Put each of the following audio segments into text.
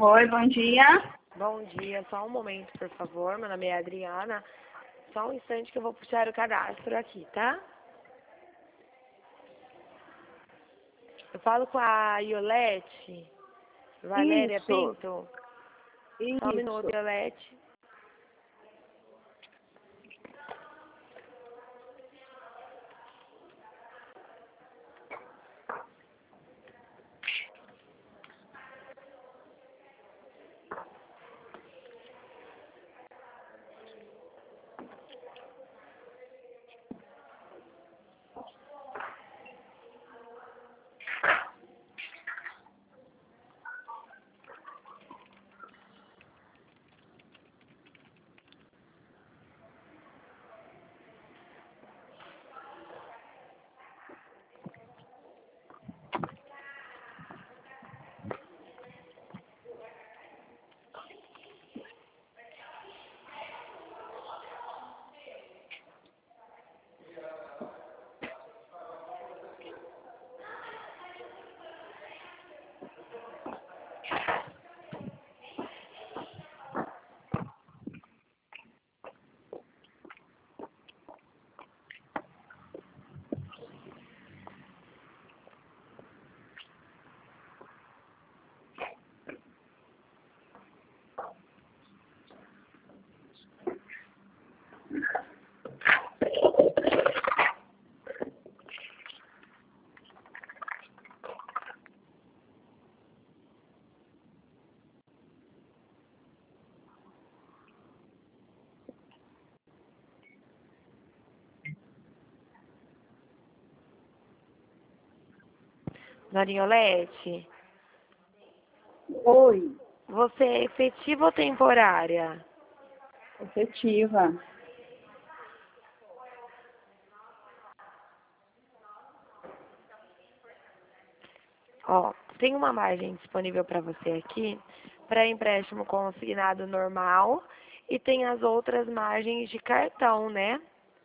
Oi, bom dia. Bom dia, só um momento, por favor. Meu nome é Adriana. Só um instante que eu vou puxar o cadastro aqui, tá? Eu falo com a Iolete, Valéria Isso, Pinto. Só um minuto, isso. Iolete. Dona Iolete, Oi, você é efetiva ou temporária? efetiva. Ó, tem uma margem disponível para você aqui para empréstimo consignado normal e tem as outras margens de cartão, né?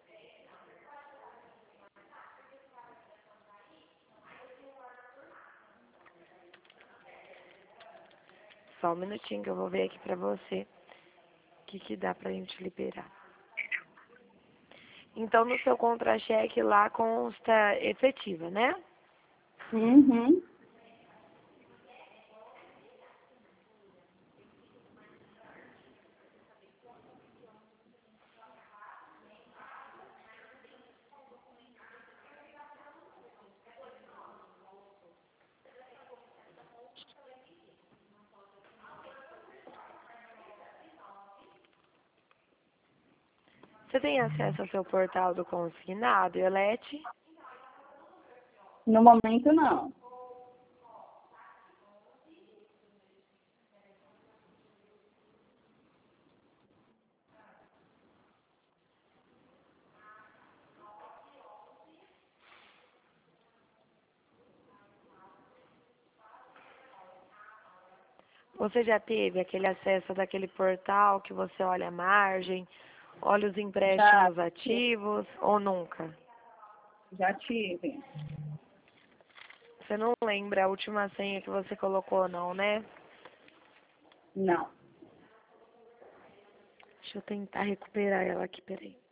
Só um minutinho que eu vou ver aqui pra você o que dá pra gente liberar. Então, no seu contra-cheque lá consta efetiva, né? Uhum. Você tem acesso ao seu portal do consignado, Iolete? No momento, não. Você já teve aquele acesso daquele portal que você olha a margem, olha os Já, empréstimos ativos ou nunca? já tive. Você não lembra a última senha que você colocou, não, né? Não. Deixa eu tentar recuperar ela aqui, peraí.